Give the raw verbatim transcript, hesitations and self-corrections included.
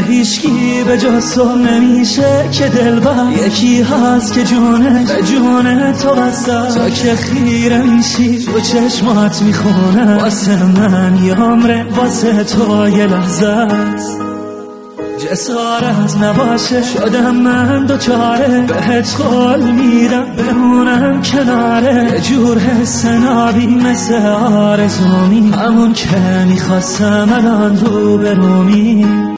به هیچکی به جز تو نمیشه که دلبر یکی هست که جونه به جونه تو بسته. تو که خیره میشی تو چشمات میخونه واسه من یه عمره واسه تو یه لحظه است. جسارت نباشه شدم من دوچاره بهت قول میدم بمونم کناره. یه جور حس نابی مثل آرزومی همون که میخواستم الان رو برومی.